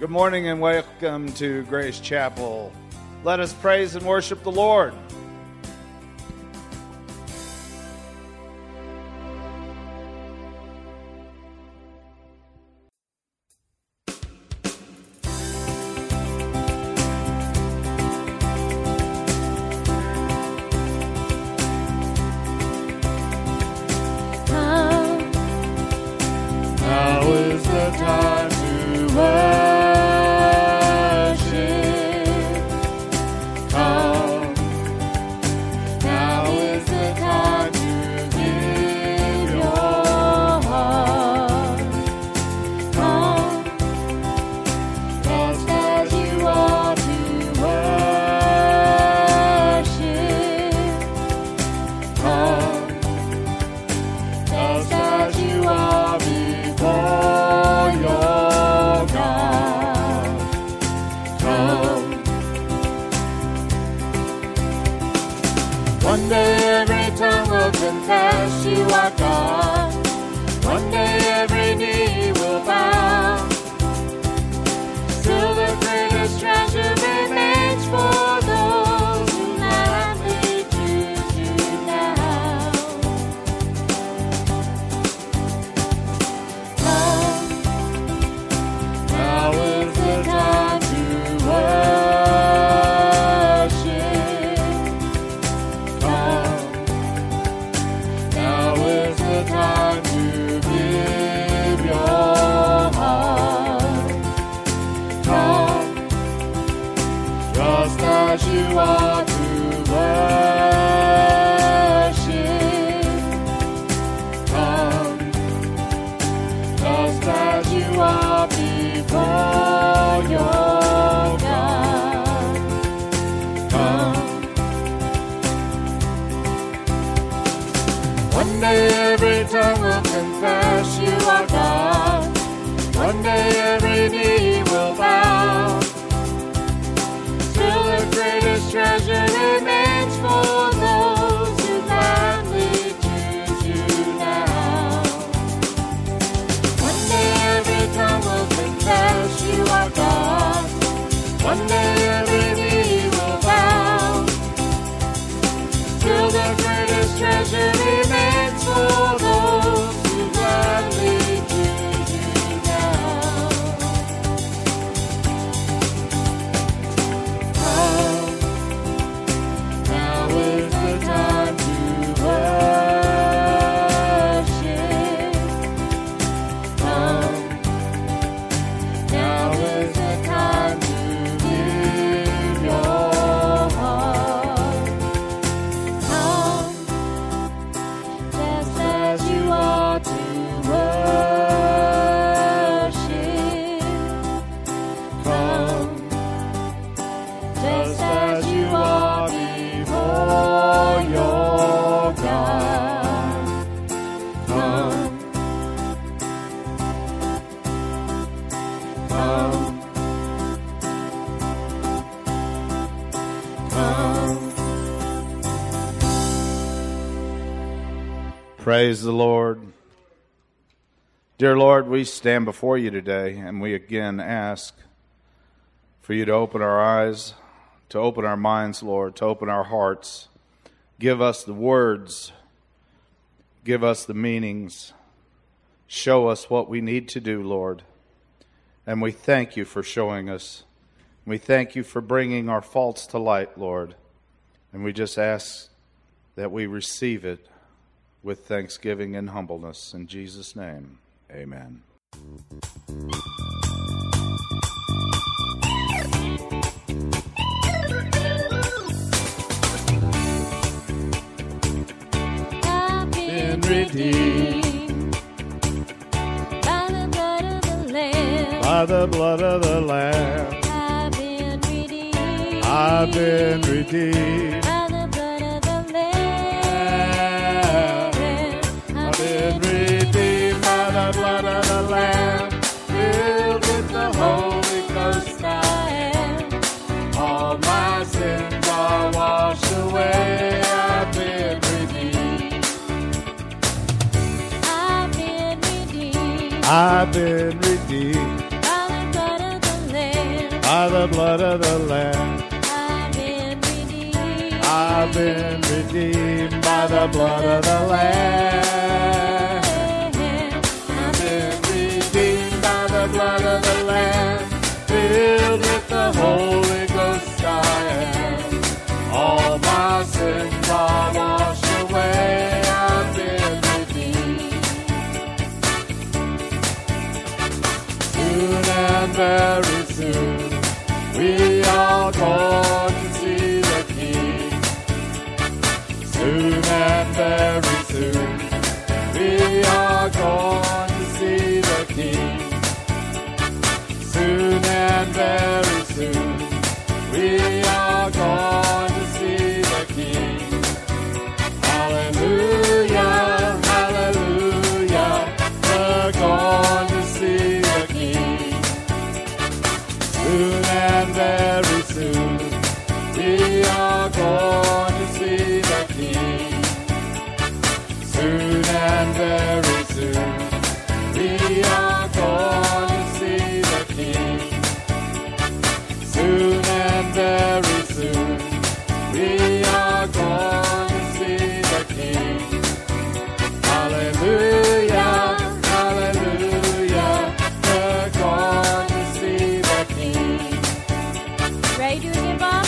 Good morning and welcome to Grace Chapel. Let us praise and worship the Lord. Praise the Lord. Dear Lord, we stand before you today and we again ask for you to open our eyes, to open our minds, Lord, to open our hearts. Give us the words, give us the meanings, show us what we need to do, Lord. And we thank you for showing us. We thank you for bringing our faults to light, Lord. And we just ask that we receive it with thanksgiving and humbleness. In Jesus' name, amen. I've been redeemed by the blood of the Lamb. By the blood of the Lamb. I've been redeemed. I've been redeemed. By the blood of the Lamb. I've been redeemed by the blood of the Lamb. Filled with the Holy Ghost I am. All my sins are washed away. I've been redeemed. I've been redeemed. I've been redeemed. By the blood of the by the blood of the Lamb. I've been redeemed by the blood of the Lamb. I've been redeemed by the blood of the Lamb. Filled with the Holy Ghost I am. All my sins are washed away. I've been redeemed. Soon and very soon we are going to see the King. Soon and very soon we are going to see the King. Soon and very soon we are going to see the King. Hallelujah, hallelujah, we're going to see the King. Soon and very soon we are going to see the King. Soon and very soon we are going to see the King. Soon and very soon we are going to see the King. Hallelujah, hallelujah, we're going to see the King. Ready to give up?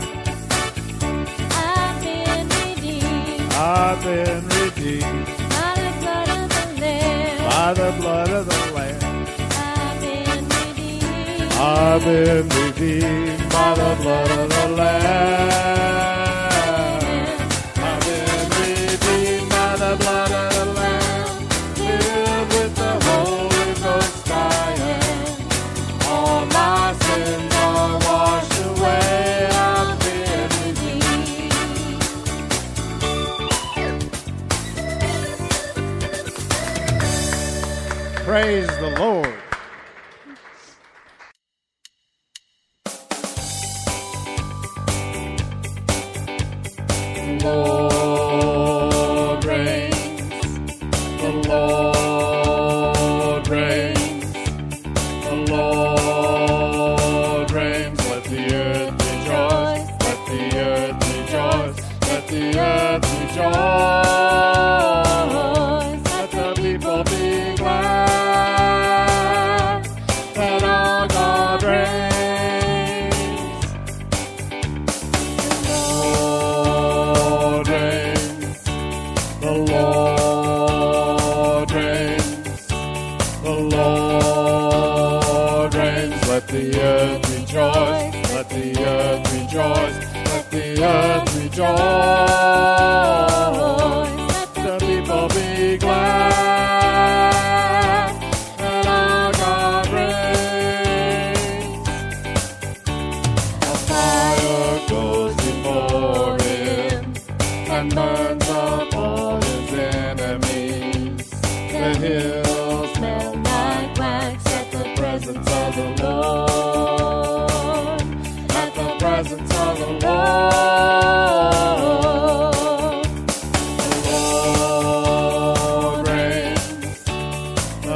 I've been redeemed I've been redeemed by the blood of the Lamb. by the blood of the Lamb. I've been redeemed. I've been redeemed by the blood of the Lamb. I've been redeemed by the blood of the Lamb. Filled with the Holy Ghost I am. All my sins are washed away. I've been redeemed. Praise the Lord. Lord reigns, the Lord reigns, the Lord reigns. Let the earth rejoice, let the earth rejoice, let the earth rejoice. Let the people be glad that our God reigns. The Lord reigns, the Lord reigns. Let the earth rejoice, let the earth rejoice, let the earth rejoice. Let the people be glad that our God reigns. A fire goes before him and burns up all his enemies. The hills melt like wax at the presence of the Lord. At the presence of the Lord. The Lord reigns. The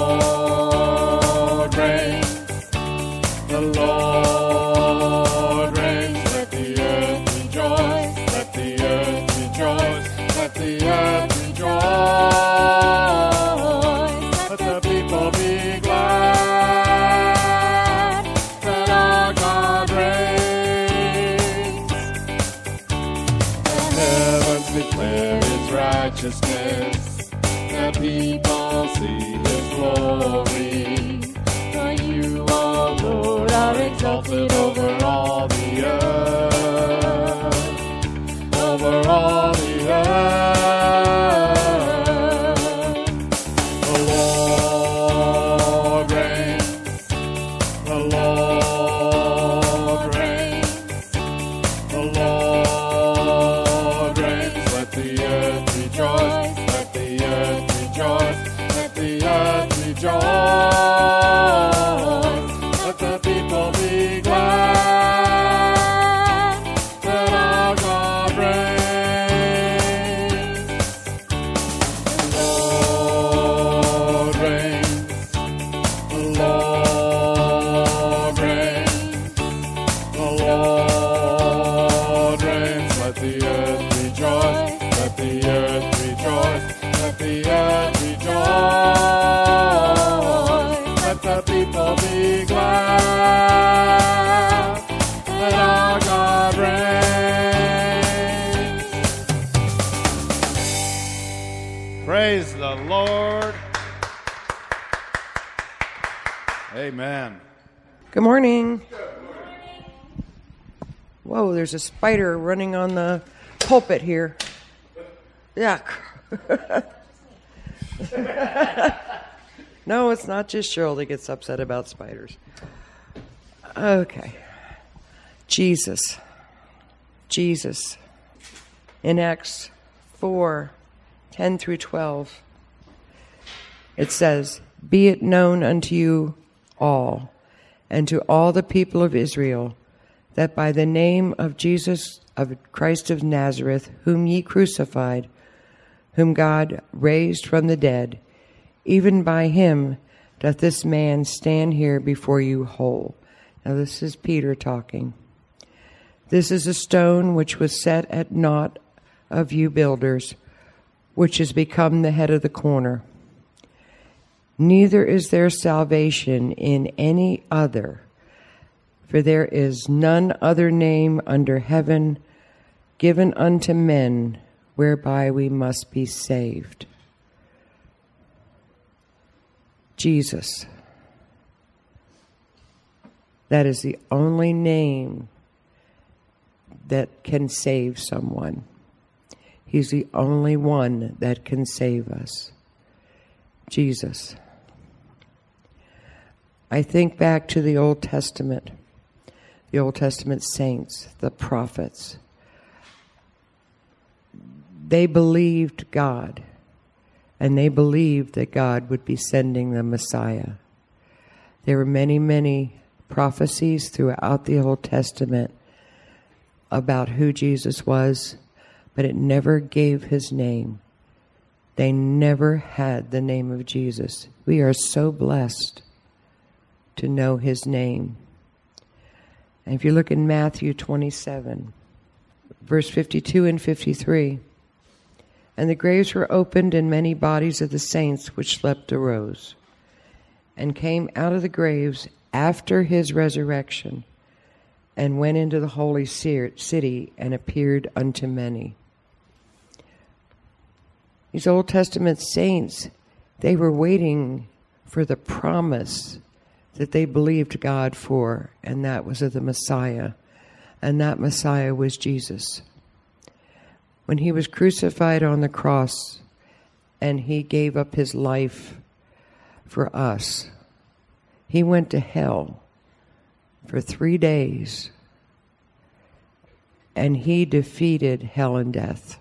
Lord reigns. The Lord reigns. Let the earth rejoice. Let the earth rejoice. Let the earth rejoice. Let the people be glad that our God reigns. The heavens declare his righteousness. The people see his glory. For you, O Lord, are exalted over all the earth. Over all the earth. The Lord reigns. The Lord reigns. The Lord reigns. Let the earth rejoice. Let the earth rejoice. Let the earth rejoice. Let the people be glad that our God reigns. The Lord reigns. The Lord Good morning. Whoa, there's a spider running on the pulpit here. Yuck. No, it's not just Cheryl that gets upset about spiders. Okay. Jesus. In Acts 4:10 through 12, it says, "Be it known unto you all, and to all the people of Israel, that by the name of Jesus of Christ of Nazareth, whom ye crucified, whom God raised from the dead, even by him doth this man stand here before you whole." Now this is Peter talking. "This is a stone which was set at naught of you builders, which has become the head of the corner. Neither is there salvation in any other, for there is none other name under heaven given unto men whereby we must be saved." Jesus. That is the only name that can save someone. He's the only one that can save us. Jesus. I think back to the Old Testament saints, the prophets. They believed God, and they believed that God would be sending the Messiah. There were many, many prophecies throughout the Old Testament about who Jesus was, but it never gave his name. They never had the name of Jesus. We are so blessed to know his name. And if you look in Matthew 27, verse 52 and 53, "And the graves were opened, and many bodies of the saints which slept arose, and came out of the graves after his resurrection, and went into the holy city, and appeared unto many." These Old Testament saints, they were waiting for the promise that they believed God for, and that was of the Messiah. And that Messiah was Jesus. When he was crucified on the cross and he gave up his life for us, he went to hell for 3 days, and he defeated hell and death.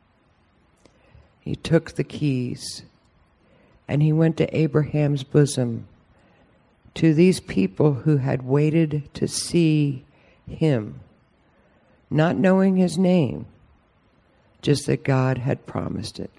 He took the keys, and he went to Abraham's bosom, to these people who had waited to see him, not knowing his name, just that God had promised it.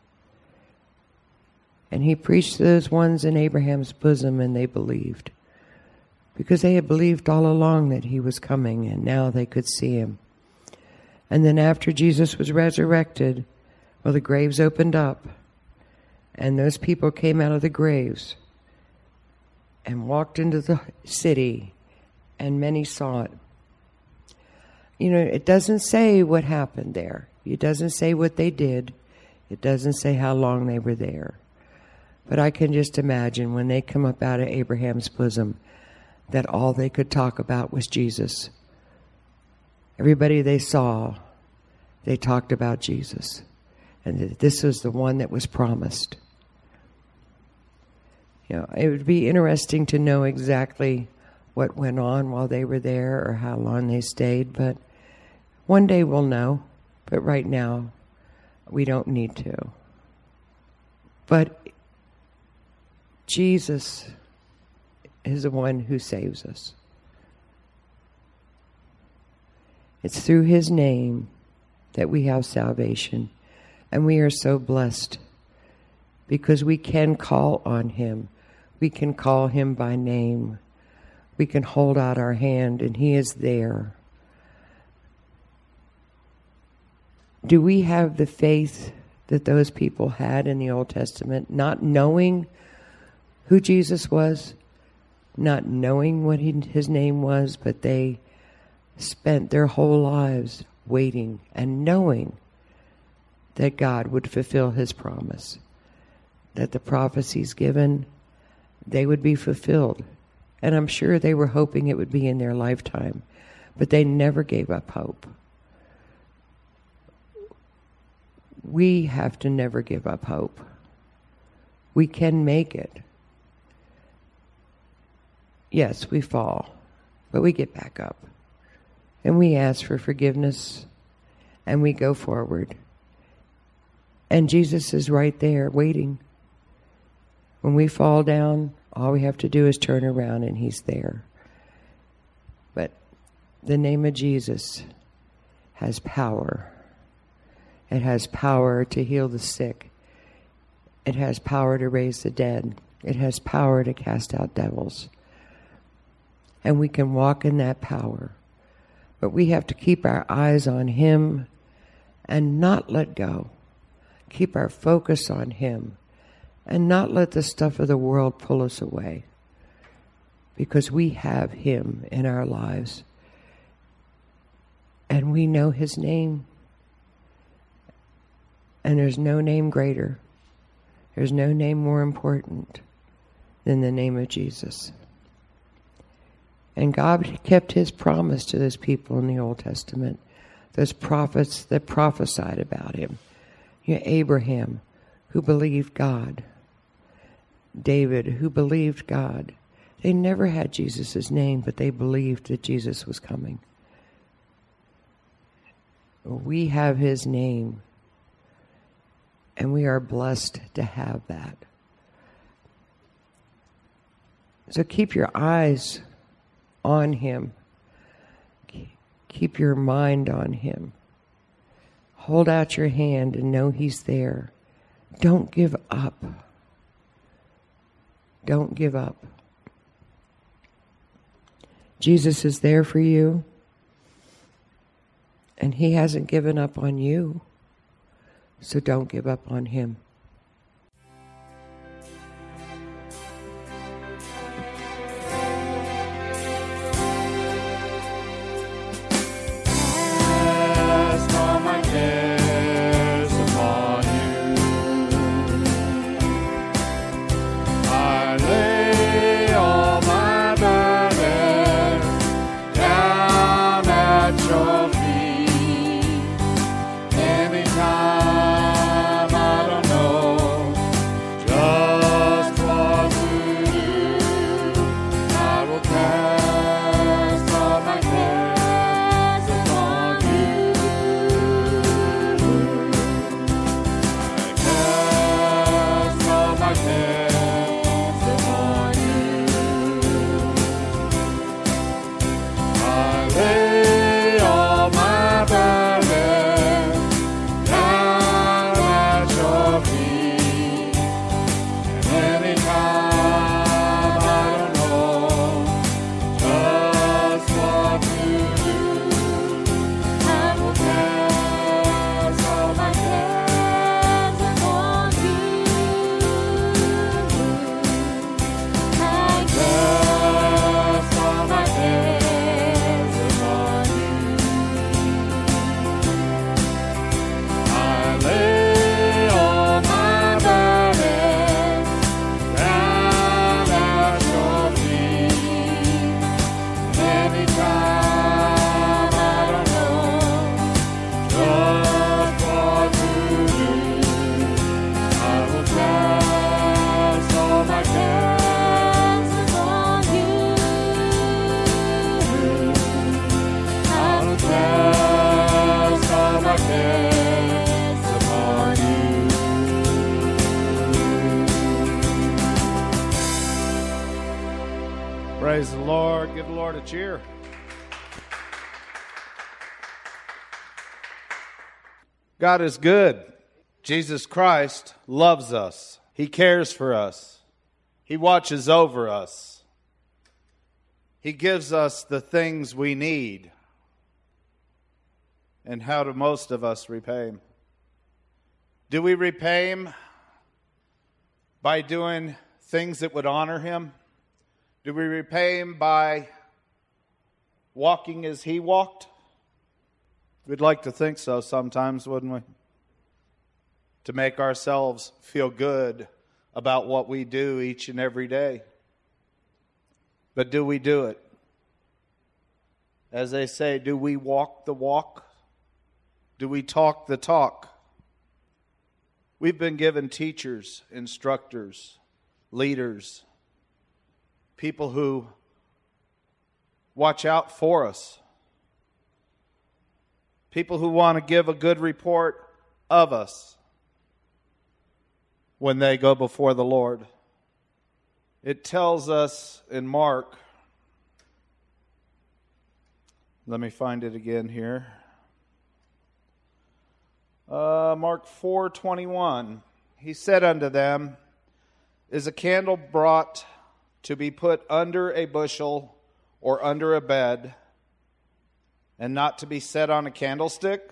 And he preached to those ones in Abraham's bosom, and they believed, because they had believed all along that he was coming, and now they could see him. And then after Jesus was resurrected, well, the graves opened up, and those people came out of the graves and walked into the city, and many saw it. You know, it doesn't say what happened there. It doesn't say what they did. It doesn't say how long they were there. But I can just imagine when they come up out of Abraham's bosom that all they could talk about was Jesus. Everybody they saw, they talked about Jesus. And that this was the one that was promised. You know, it would be interesting to know exactly what went on while they were there or how long they stayed, but one day we'll know. But right now, we don't need to. But Jesus is the one who saves us. It's through his name that we have salvation. And we are so blessed because we can call on him. We can call him by name. We can hold out our hand and he is there. Do we have the faith that those people had in the Old Testament, not knowing who Jesus was, not knowing what his name was, but they spent their whole lives waiting and knowing that God would fulfill his promise, that the prophecies given, they would be fulfilled, And I'm sure they were hoping it would be in their lifetime. But they never gave up hope. We have to never give up hope. We can make it. Yes, we fall, but we get back up. And we ask for forgiveness, and we go forward. And Jesus is right there waiting. When we fall down, all we have to do is turn around, and he's there. But the name of Jesus has power. It has power to heal the sick. It has power to raise the dead. It has power to cast out devils. And we can walk in that power. But we have to keep our eyes on him and not let go. Keep our focus on him and not let the stuff of the world pull us away. Because we have him in our lives. And we know his name. And there's no name greater. There's no name more important than the name of Jesus. And God kept his promise to those people in the Old Testament, those prophets that prophesied about him. Abraham, who believed God. David, who believed God. They never had Jesus' name, but they believed that Jesus was coming. We have his name. And we are blessed to have that. So keep your eyes on him. Keep your mind on him. Hold out your hand and know he's there. Don't give up. Don't give up. Jesus is there for you. And he hasn't given up on you. So don't give up on him. Cast all my cares upon you. I lay all my burdens down at your feet. Anytime Praise the Lord. Give the Lord a cheer. God is good. Jesus Christ loves us. He cares for us. He watches over us. He gives us the things we need. And how do most of us repay Him? Do we repay Him by doing things that would honor Him? Do we repay Him by walking as He walked? We'd like to think so sometimes, wouldn't we? To make ourselves feel good about what we do each and every day. But do we do it? As they say, do we walk the walk? Do we talk the talk? We've been given teachers, instructors, leaders, people who watch out for us, people who want to give a good report of us when they go before the Lord. It tells us in Mark, let me find it again here. Mark 4:21. He said unto them, Is a candle brought to be put under a bushel or under a bed, and not to be set on a candlestick?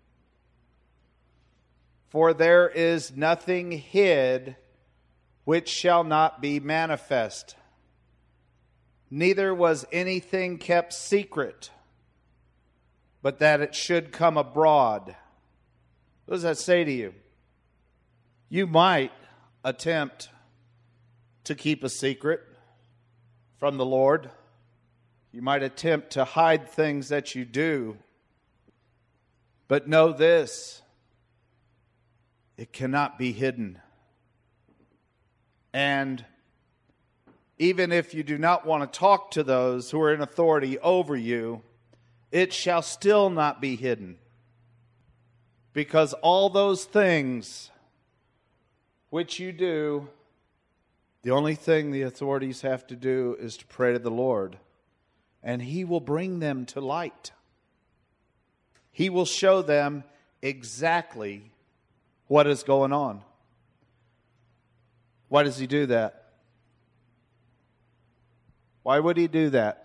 For there is nothing hid which shall not be manifest, neither was anything kept secret, but that it should come abroad. What does that say to you? You might attempt to keep a secret from the Lord. You might attempt to hide things that you do. But know this, it cannot be hidden. And even if you do not want to talk to those who are in authority over you, it shall still not be hidden. Because all those things which you do, the only thing the authorities have to do is to pray to the Lord, and He will bring them to light. He will show them exactly what is going on. Why does He do that? Why would He do that?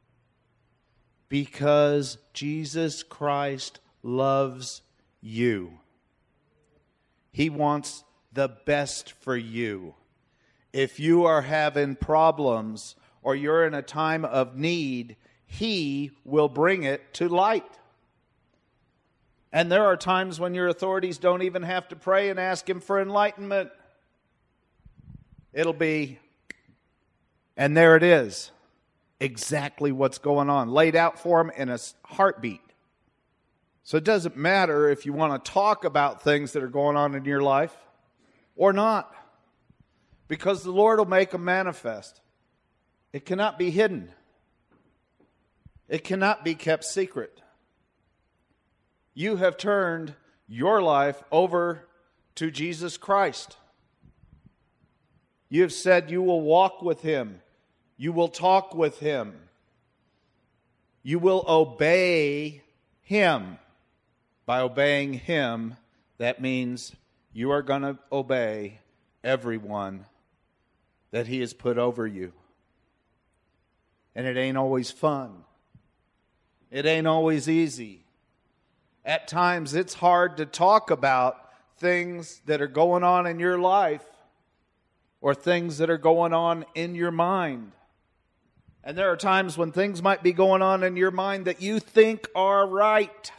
Because Jesus Christ loves you. He wants the best for you. If you are having problems or you're in a time of need, He will bring it to light. And there are times when your authorities don't even have to pray and ask Him for enlightenment. It'll be, and there it is, exactly what's going on, laid out for them in a heartbeat. So it doesn't matter if you want to talk about things that are going on in your life or not, because the Lord will make them manifest. It cannot be hidden. It cannot be kept secret. You have turned your life over to Jesus Christ. You have said you will walk with Him. You will talk with Him. You will obey Him. By obeying Him, that means you are going to obey everyone that He has put over you. And it ain't always fun. It ain't always easy. At times it's hard to talk about things that are going on in your life or things that are going on in your mind. And there are times when things might be going on in your mind that you think are right.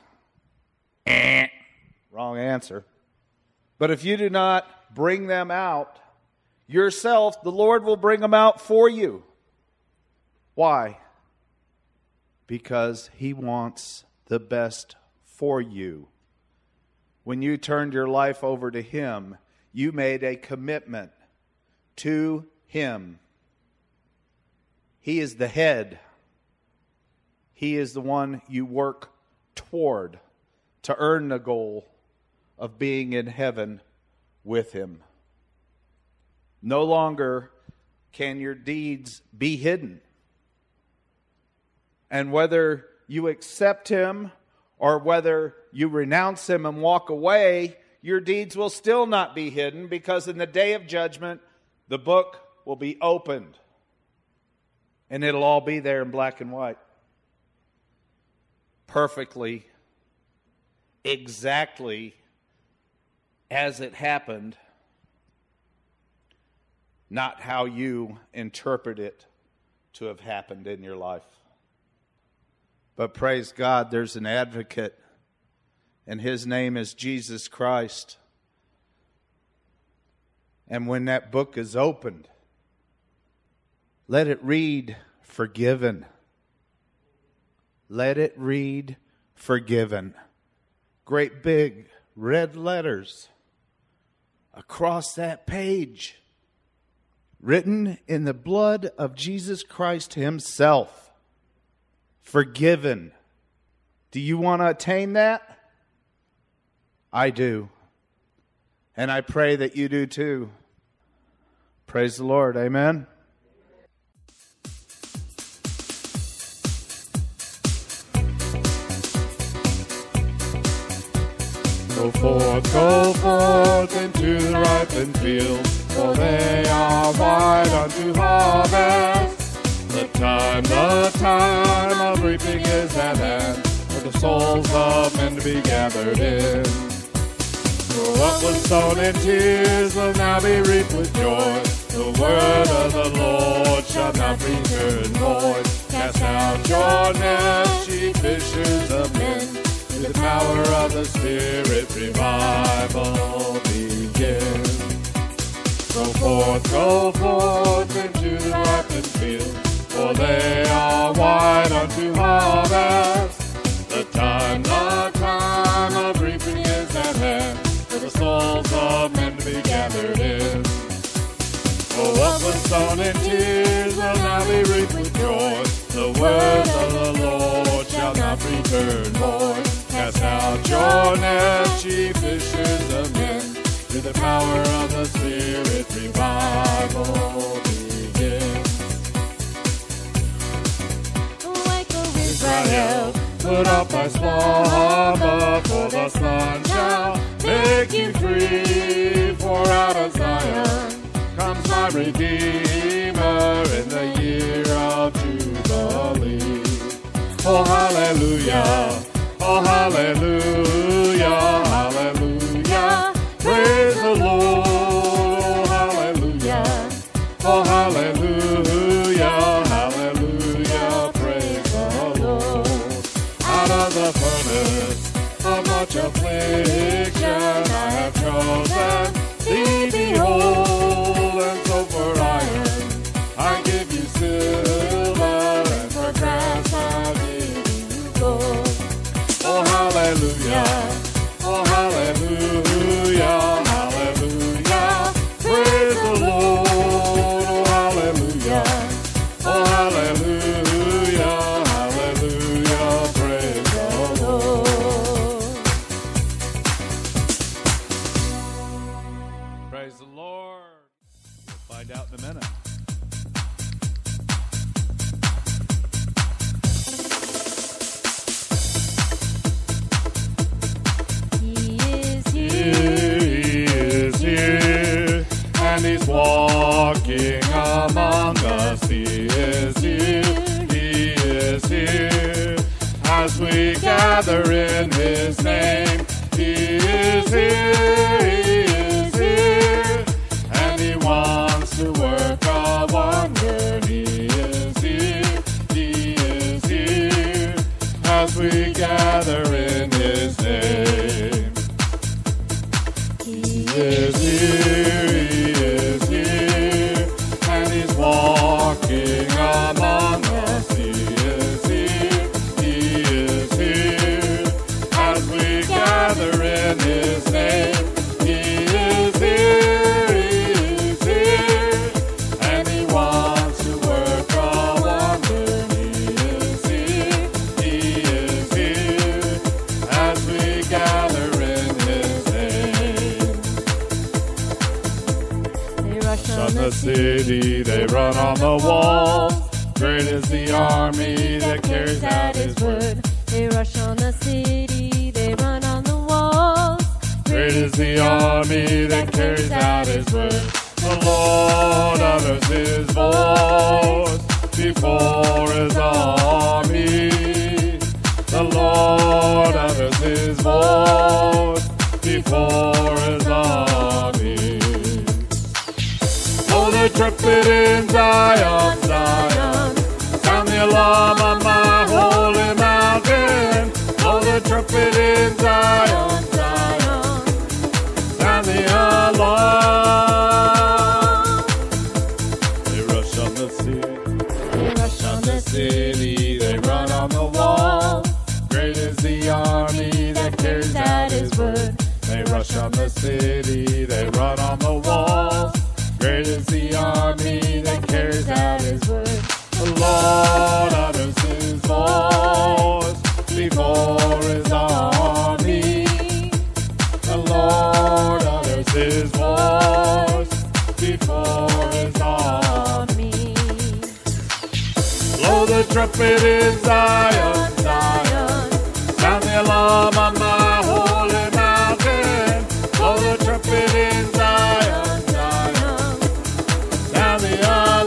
Wrong answer. But if you do not bring them out yourself, the Lord will bring them out for you. Why? Because He wants the best for you. When you turned your life over to Him, you made a commitment to Him. He is the head. He is the one you work toward to earn the goal of being in heaven with Him. No longer can your deeds be hidden. And whether you accept Him or whether you renounce Him and walk away, your deeds will still not be hidden, because in the day of judgment, the book will be opened. And it'll all be there in black and white. Perfectly, exactly as it happened, not how you interpret it to have happened in your life. But praise God, there's an advocate, and His name is Jesus Christ. And when that book is opened, let it read forgiven. Let it read, forgiven. Great big red letters across that page. Written in the blood of Jesus Christ himself. Forgiven. Do you want to attain that? I do. And I pray that you do too. Praise the Lord. Amen. Go forth into the ripened fields, for they are white unto harvest. The time of reaping is at hand, for the souls of men to be gathered in. For what was sown in tears will now be reaped with joy. The word of the Lord shall not return void. Cast out your nets, ye fishers of men. The power of the Spirit, revival begins. Go forth into the ripened field, for they are white unto harvest. The time of reaping is at hand, for the souls of men to be gathered in. For what was sown in tears will now be reaped with joy. The word of the Lord shall not return void. Cast out your nets, ye fishers of men. Through the power of the Spirit, revival begins. Awake, O Israel, Put up thy slumber, for the sun shall make you free. For out of Zion comes my Redeemer in the year of Jubilee. Oh, hallelujah. Oh, hallelujah, hallelujah, praise the Lord, oh, hallelujah, oh, hallelujah, hallelujah, praise the Lord. Out of the furnace of much affliction I have chosen thee, behold, and so for iron I give you silver, and for grass I give you gold. Oh, hallelujah, oh, hallelujah, hallelujah, praise the Lord, oh, hallelujah, oh, hallelujah, hallelujah, praise the Lord. Praise the Lord. We'll find out in a minute. He is here, and he's walking among us. He is here, as we gather in his name. He is here, and he wants to work a wonder. He is here, as we gather in his name. He is here, and he's walking among us. He is here, as we gather in his name. He is here, and he wants to work a wonder. He is here, as we gather in his name. On the city, they run on the walls. Great is the army that carries out his word. They rush on the city, they run on the walls. Great is the army that carries out his word. The Lord utters his voice before his army. The Lord utters his voice before his army. Blow the trumpet in Zion, Zion. Sound the alarm on my holy mountain. Blow the trumpet in Zion, Zion. Sound the alarm. They rush on the city. They rush on the They rush on the city, they run on the walls. Great is the army that carries out his word. The Lord utters his voice before his army. The Lord utters his voice before his army. Blow the trumpet in Zion, Zion. Sound the alarm on my holy mountain. Blow the trumpet in Zion, Zion. Sound the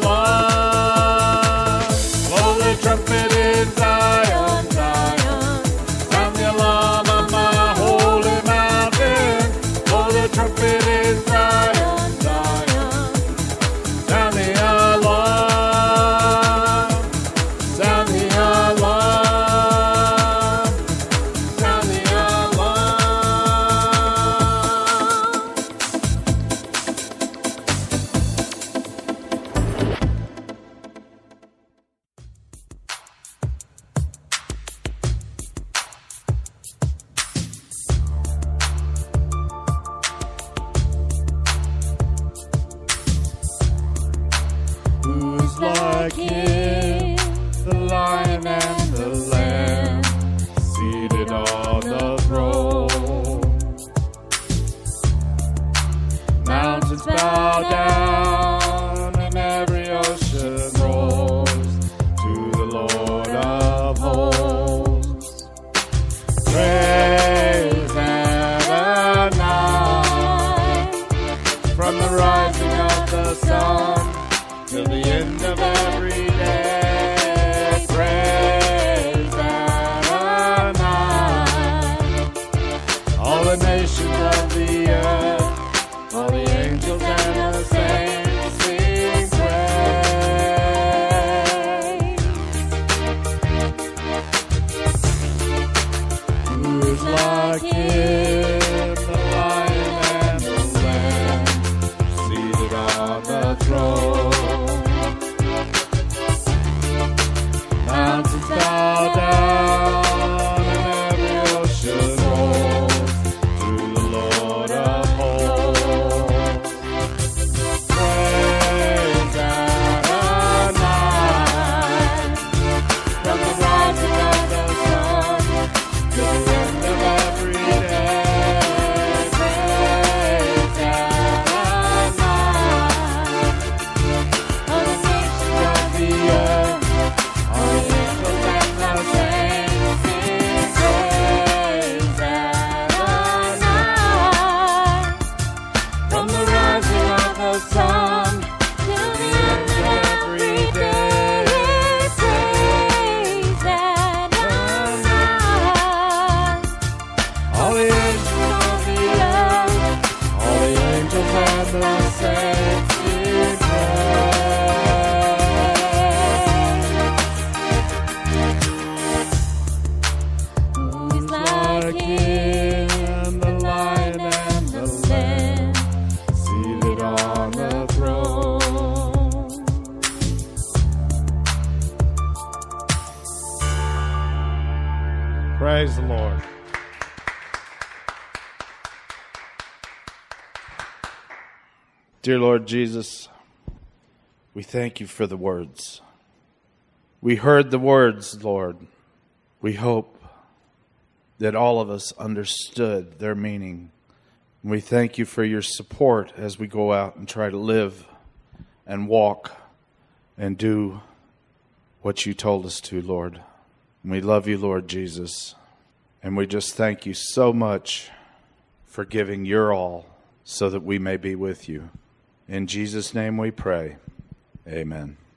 alarm. Blow the trumpet in Zion, Zion. Sound the alarm on my holy mountain. Blow the trumpet in Zion, Zion. Sound the alarm. Sound the alarm. Sound the alarm. Who's like him, the Lion and the Lamb, seated on the throne? Mountains bow down and every ocean rolls to the Lord of hosts. Praise Adonai from the rising of the sun till the end of every day. Praise Adonai. All the nations of the earth, all the angels and the saints sing praise. Who is like him, the Lion and the Lamb, seated on the throne? Mountains bow down and every ocean rolls to the Lord of hosts. Praise Adonai from the rising of the sun to the end of every day. Praise Adonai. All the nations of the earth, all the angels and the saints sing praise Adonai. From the rising of the sun till the end of every day. Praise Adonai. All the angels of the earth, all the angels and the saints sing praise. Who is like him, the Lion and the Lamb, seated on the throne? Praise the Lord. Dear Lord Jesus, we thank you for the words. We heard the words, Lord. We hope that all of us understood their meaning. We thank you for your support as we go out and try to live and walk and do what you told us to, Lord. And we love you, Lord Jesus. And we just thank you so much for giving your all so that we may be with you. In Jesus' name we pray. Amen.